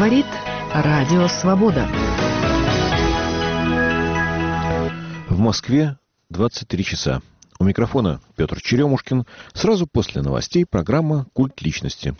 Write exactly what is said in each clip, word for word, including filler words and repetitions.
Говорит Радио Свобода. В Москве двадцать три часа. У микрофона Петр Черемушкин. Сразу после новостей программа «Культ личности».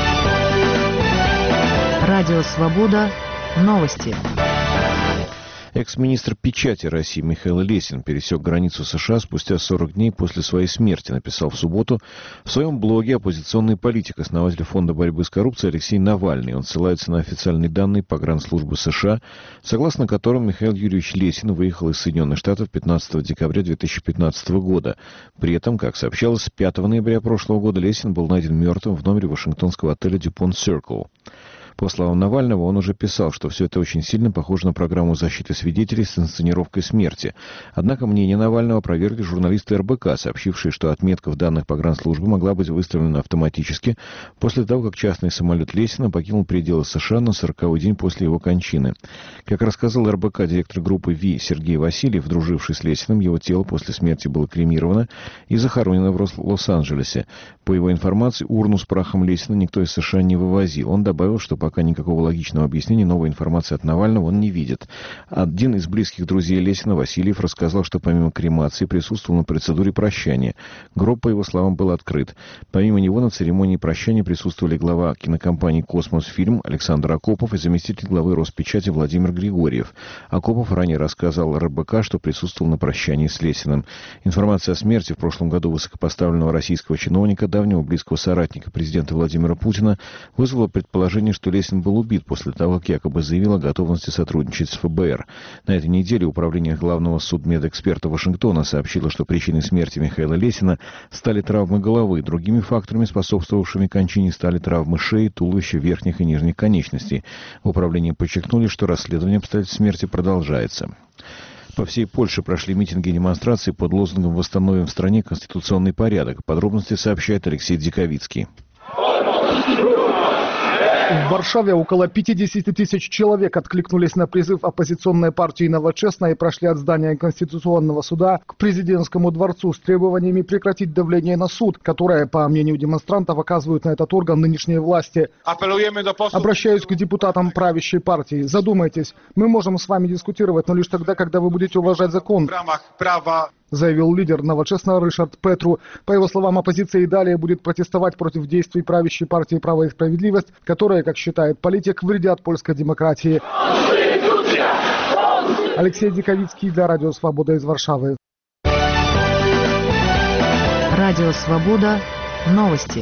Радио Свобода. Новости. Экс-министр печати России Михаил Лесин пересек границу США спустя сорок дней после своей смерти, написал в субботу в своем блоге оппозиционный политик, основатель Фонда борьбы с коррупцией Алексей Навальный. Он ссылается на официальные данные погранслужбы США, согласно которым Михаил Юрьевич Лесин выехал из Соединенных Штатов пятнадцатого декабря две тысячи пятнадцатого года. При этом, как сообщалось, пятого ноября прошлого года Лесин был найден мертвым в номере вашингтонского отеля «Дюпонт Циркл». По словам Навального, он уже писал, что все это очень сильно похоже на программу защиты свидетелей с инсценировкой смерти. Однако мнение Навального опровергли журналисты эр бэ ка, сообщившие, что отметка в данных погранслужбы могла быть выставлена автоматически после того, как частный самолет Лесина покинул пределы США на сороковой день после его кончины. Как рассказал эр бэ ка директор группы ВИ Сергей Васильев, друживший с Лесиным, его тело после смерти было кремировано и захоронено в Лос-Анджелесе. По его информации, урну с прахом Лесина никто из США не вывозил. Он добавил, что пока никакого логичного объяснения новой информации от Навального он не видит. Один из близких друзей Лесина, Васильев, рассказал, что помимо кремации присутствовал на процедуре прощания. Гроб, по его словам, был открыт. Помимо него на церемонии прощания присутствовали глава кинокомпании «Космосфильм» Александр Акопов и заместитель главы Роспечати Владимир Григорьев. Акопов ранее рассказал эр бэ ка, что присутствовал на прощании с Лесиным. Информация о смерти в прошлом году высокопоставленного российского чиновника, давнего близкого соратника президента Владимира Путина, вызвала предположение, что Лесин был убит после того, как якобы заявил о готовности сотрудничать с эф бэ эр. На этой неделе Управление главного судмедэксперта Вашингтона сообщило, что причиной смерти Михаила Лесина стали травмы головы. Другими факторами, способствовавшими кончине, стали травмы шеи, туловища, верхних и нижних конечностей. В управлении подчеркнули, что расследование обстоятельств смерти продолжается. По всей Польше прошли митинги и демонстрации под лозунгом «Восстановим в стране конституционный порядок». Подробности сообщает Алексей Диковицкий. В Варшаве около пятьдесят тысяч человек откликнулись на призыв оппозиционной партии «Новочестно» и прошли от здания Конституционного суда к президентскому дворцу с требованиями прекратить давление на суд, которое, по мнению демонстрантов, оказывают на этот орган нынешние власти. Обращаюсь к депутатам правящей партии. Задумайтесь, мы можем с вами дискутировать, но лишь тогда, когда вы будете уважать закон, заявил лидер «Новочестно» Ришард Петру. По его словам, оппозиция и далее будет протестовать против действий правящей партии «Право и справедливость», которые, как считает политик, вредят польской демократии. Алексей Диковицкий для Радио Свобода из Варшавы. Радио Свобода. Новости.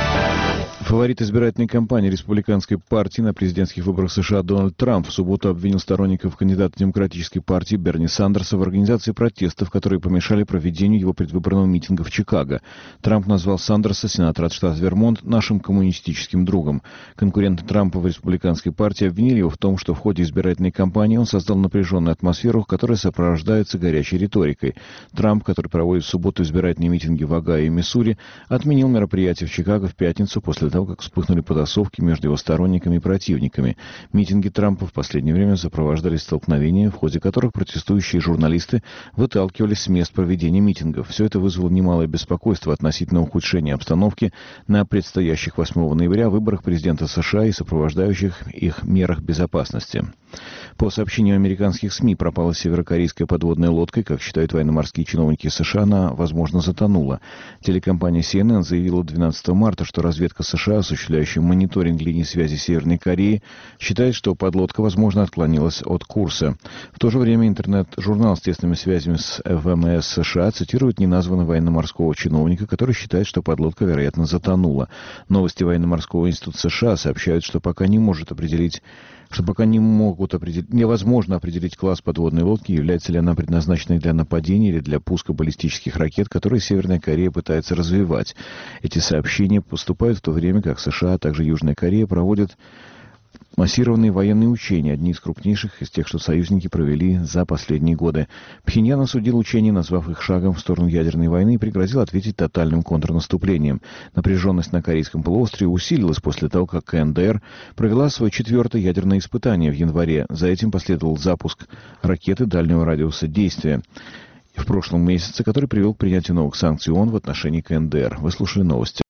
Фаворит избирательной кампании республиканской партии на президентских выборах США Дональд Трамп в субботу обвинил сторонников кандидата демократической партии Берни Сандерса в организации протестов, которые помешали проведению его предвыборного митинга в Чикаго. Трамп назвал Сандерса, сенатора от штата Вермонт, нашим коммунистическим другом. Конкуренты Трампа в республиканской партии обвинили его в том, что в ходе избирательной кампании он создал напряженную атмосферу, которая сопровождается горячей риторикой. Трамп, который проводит в субботу избирательные митинги в Огайо и Миссури, отменил мероприятие в Чикаго в пятницу после того, как вспыхнули потасовки между его сторонниками и противниками. Митинги Трампа в последнее время сопровождались столкновениями, в ходе которых протестующие журналисты выталкивались с мест проведения митингов. Все это вызвало немалое беспокойство относительно ухудшения обстановки на предстоящих восьмого ноября выборах президента США и сопровождающих их мерах безопасности. По сообщению американских СМИ, пропала северокорейская подводная лодка, и, как считают военно-морские чиновники США, она, возможно, затонула. Телекомпания си эн эн заявила двенадцатого марта, что разведка США, осуществляющая мониторинг линий связи Северной Кореи, считает, что подлодка, возможно, отклонилась от курса. В то же время интернет-журнал с тесными связями с эф эм эс США цитирует неназванного военно-морского чиновника, который считает, что подлодка, вероятно, затонула. Новости военно-морского института США сообщают, что пока не может определить что пока не могут определить, невозможно определить класс подводной лодки, является ли она предназначенной для нападения или для пуска баллистических ракет, которые Северная Корея пытается развивать. Эти сообщения поступают в то время, как США, а также Южная Корея проводят массированные военные учения, одни из крупнейших из тех, что союзники провели за последние годы. Пхеньян осудил учения, назвав их шагом в сторону ядерной войны, и пригрозил ответить тотальным контрнаступлением. Напряженность на Корейском полуострове усилилась после того, как ка эн дэ эр провела свое четвертое ядерное испытание в январе. За этим последовал запуск ракеты дальнего радиуса действия в прошлом месяце, который привел к принятию новых санкций ООН в отношении ка эн дэ эр. Вы слушали новости.